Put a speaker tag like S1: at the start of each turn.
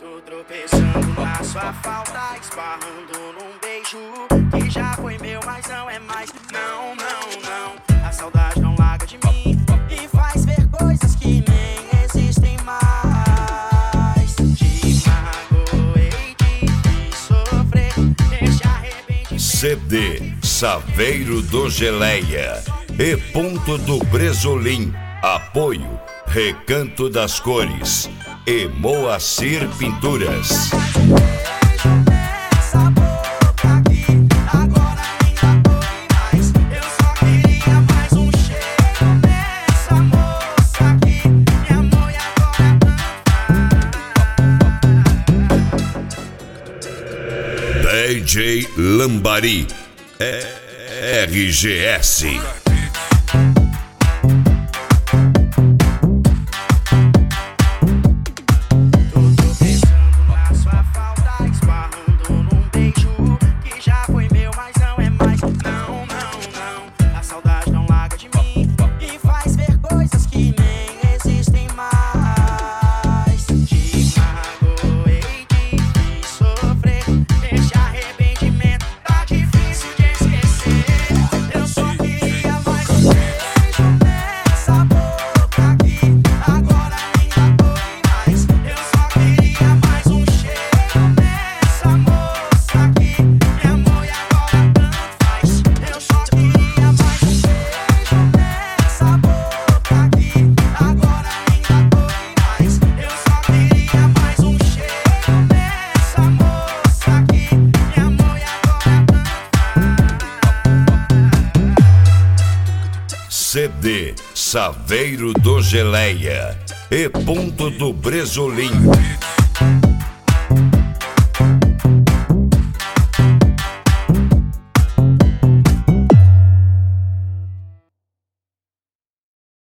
S1: Tô tropeçando na sua falta, esbarrando num beijo que já foi meu, mas não é mais. Não, não, não. A saudade não larga de mim e faz ver coisas que nem existem mais. Te magoei, te fiz sofrer, deixa arrependimento.
S2: CD Saveiro do Geleia e Ponto do Bresolim. Apoio Recanto das Cores e Moacir Pinturas. DJ Lambari RGS. CD Saveiro do Geleia e Ponto do Bresolim.